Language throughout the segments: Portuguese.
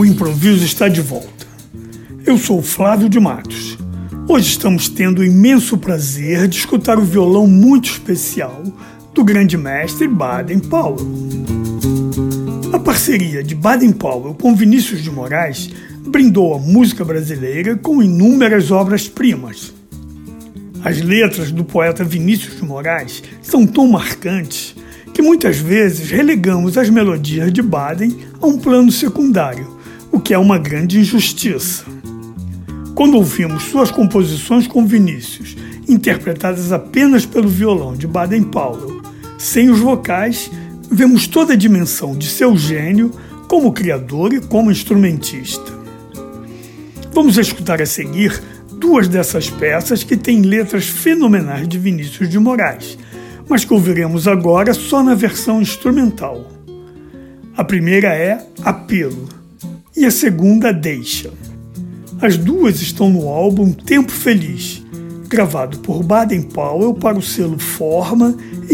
Improviso está de volta. Eu sou Flávio de Matos. Hoje estamos tendo o imenso prazer de escutar o violão muito especial do grande mestre Baden Powell. A parceria de Baden Powell com Vinícius de Moraes brindou a música brasileira com inúmeras obras-primas. As letras do poeta Vinícius de Moraes são tão marcantes que muitas vezes relegamos as melodias de Baden a um plano secundário, o que é uma grande injustiça. Quando ouvimos suas composições com Vinícius, interpretadas apenas pelo violão de Baden Powell, sem os vocais, vemos toda a dimensão de seu gênio como criador e como instrumentista. Vamos escutar a seguir duas dessas peças que têm letras fenomenais de Vinícius de Moraes, mas que ouviremos agora só na versão instrumental. A primeira é Apelo e a segunda Deixa. As duas estão no álbum Tempo Feliz, gravado por Baden Powell para o selo Forma em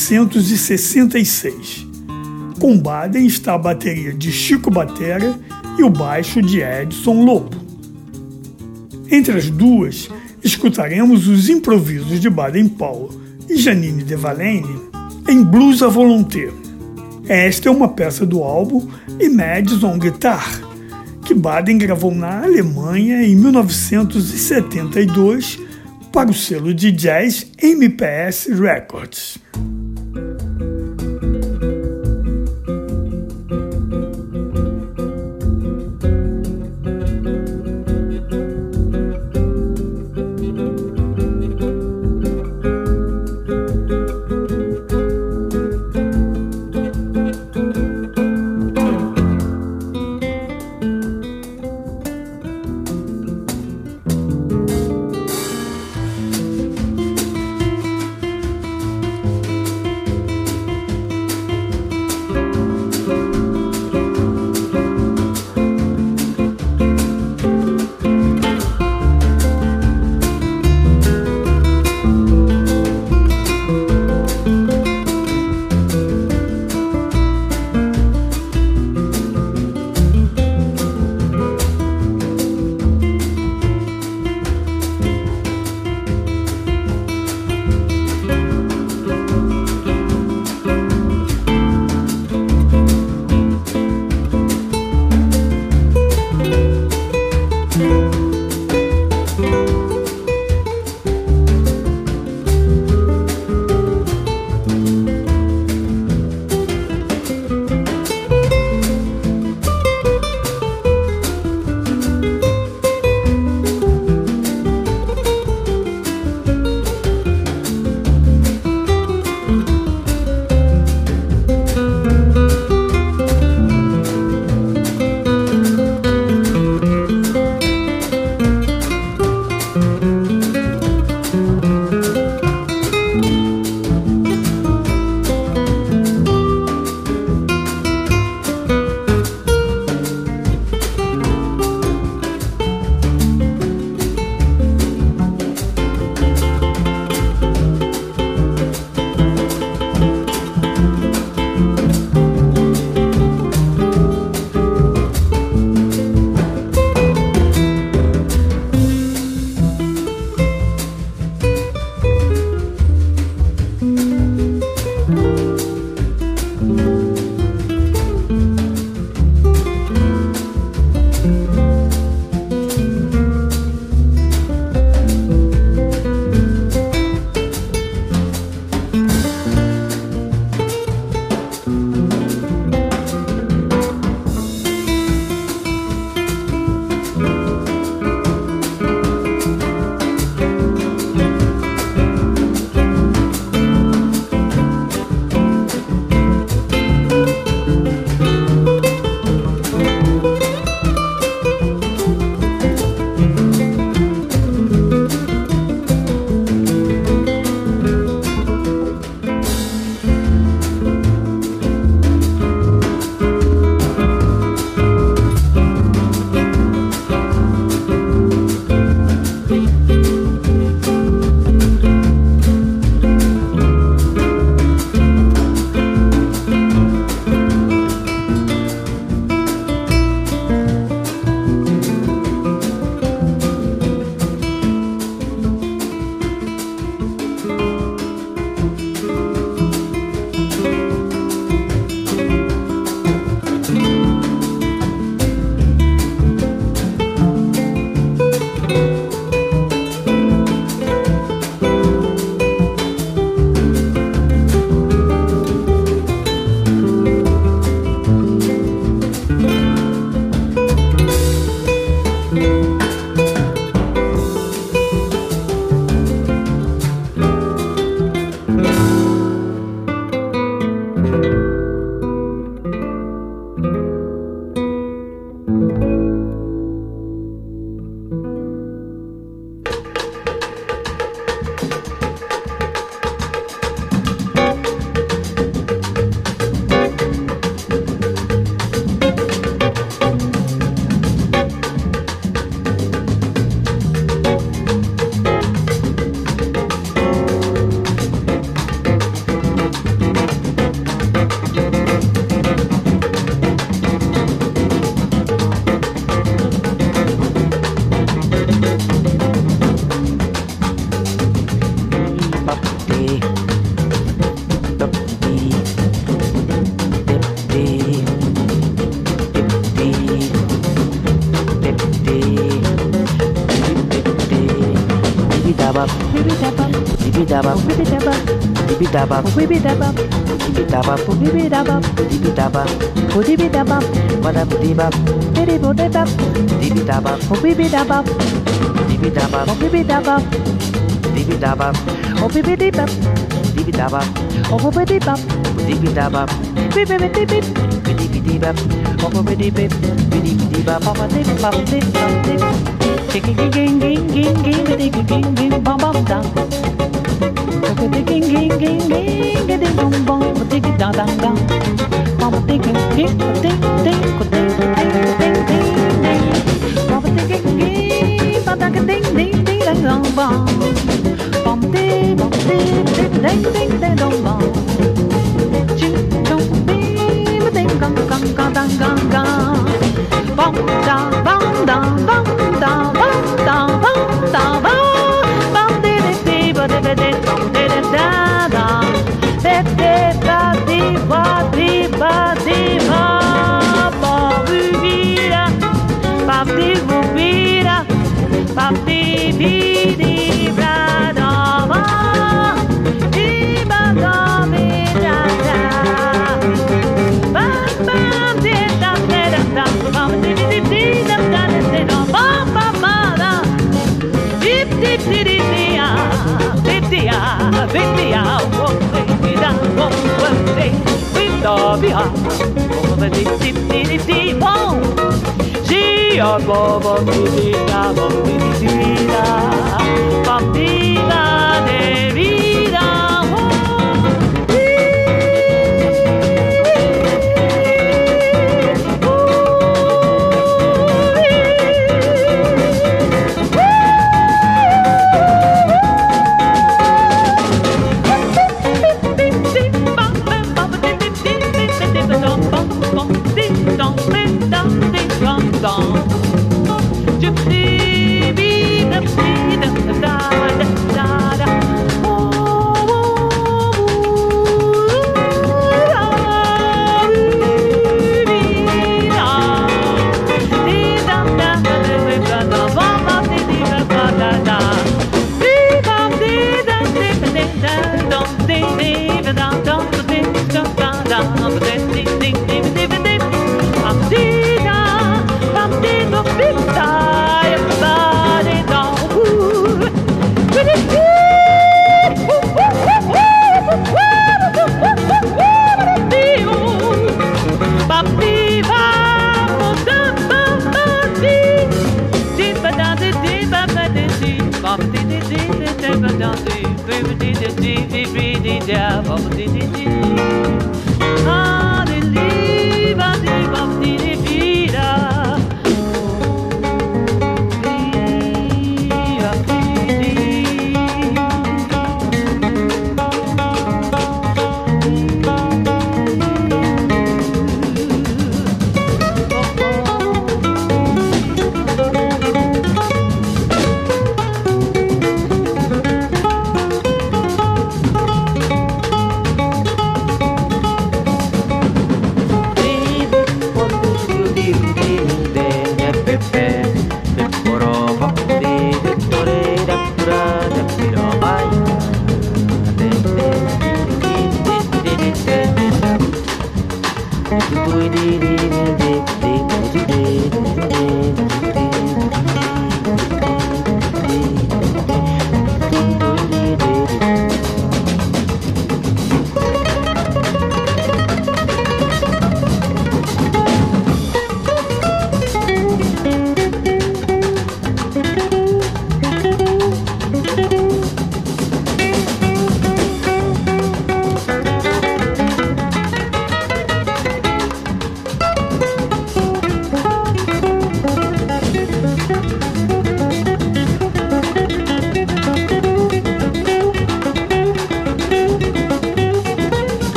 1966. Com Baden está a bateria de Chico Batera e o baixo de Edson Lobo. Entre as duas, escutaremos os improvisos de Baden Powell e Janine Devaleny em Blues à Volonté. Esta é uma peça do álbum Images on Guitar, que Baden gravou na Alemanha em 1972 para o selo de jazz MPS Records.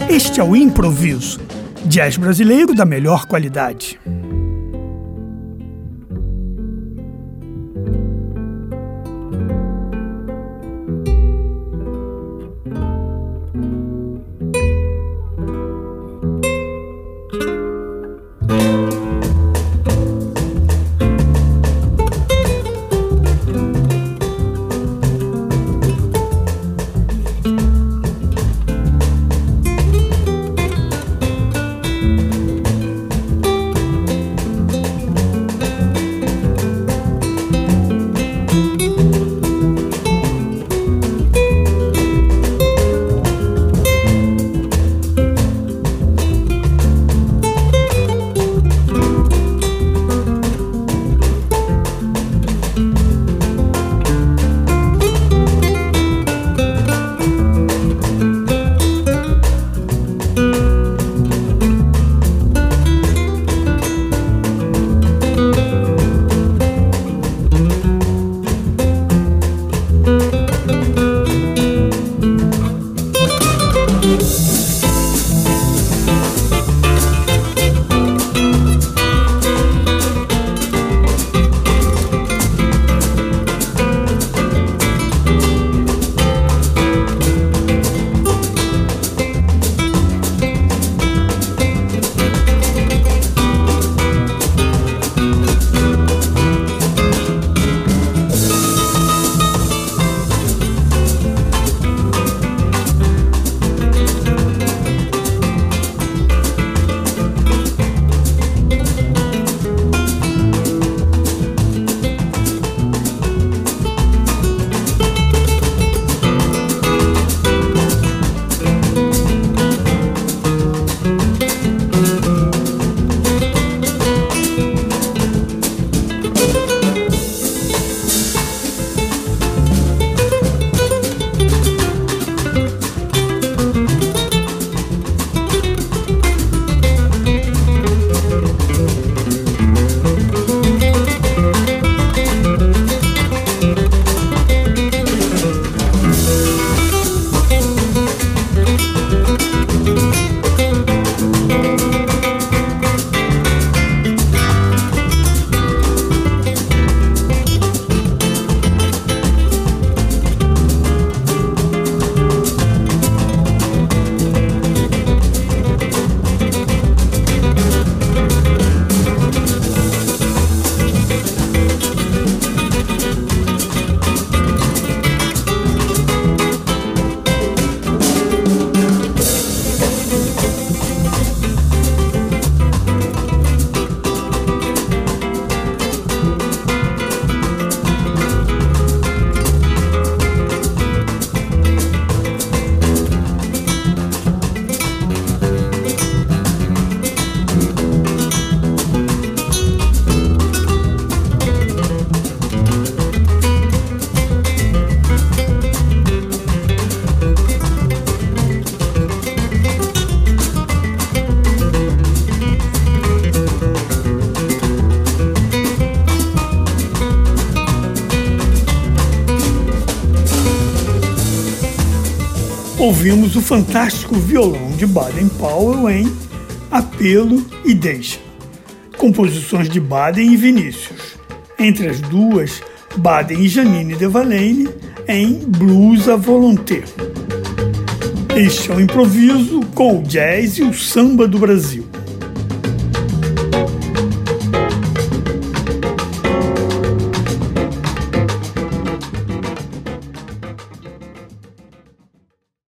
Este é o Improviso, jazz brasileiro da melhor qualidade. Ouvimos o fantástico violão de Baden-Powell em Apelo e Deixa, composições de Baden e Vinícius. Entre as duas, Baden e Janine Devaleny em Blues à Volonté. Este é o Improviso com o jazz e o samba do Brasil.